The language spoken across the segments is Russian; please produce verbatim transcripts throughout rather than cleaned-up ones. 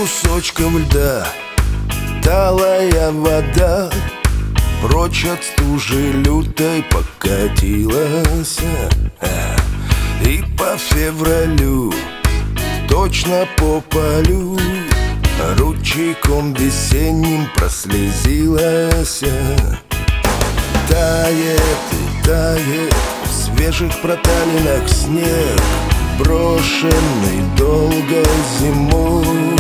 кусочком льда, талая вода прочь от стужи лютой покатилась. И по февралю, точно по полю, ручейком весенним прослезилась. Тает и тает в свежих проталинах снег, брошенный долгой зимой.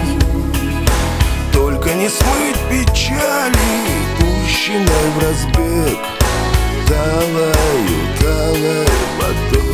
Только не смыть печали, пущенной в разбег талою, талой водой.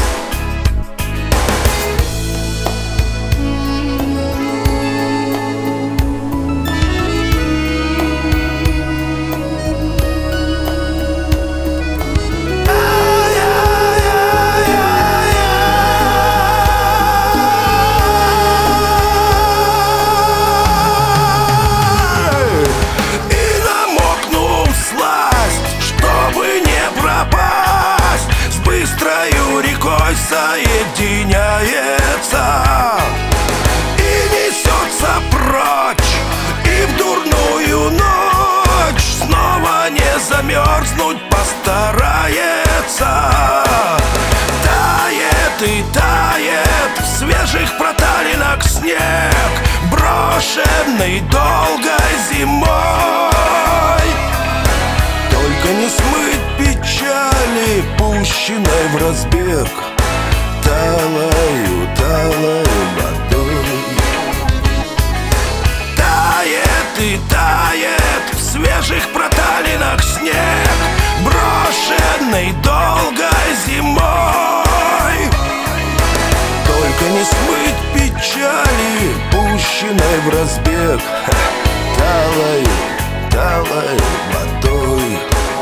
Соединяется и несется прочь, и в дурную ночь снова не замерзнуть постарается. Тает и тает в свежих проталинах снег, брошенный долгой зимой. Только не смыть печали, пущенной в разбег талою, талою водой. Тает и тает в свежих проталинах снег, брошенный долгой зимой. Только не смыть печали, пущенной в разбег талою, талою водой.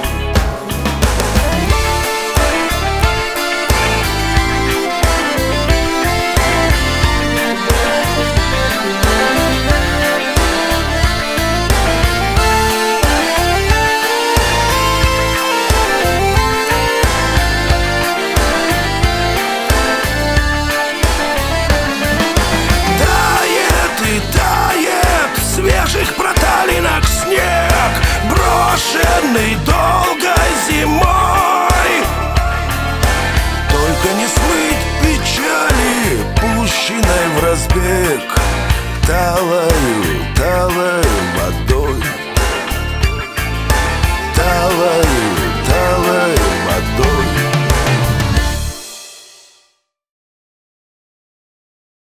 Снег, брошенный долгой зимой. Только не смыть печали, пущенной в разбег талою, талою.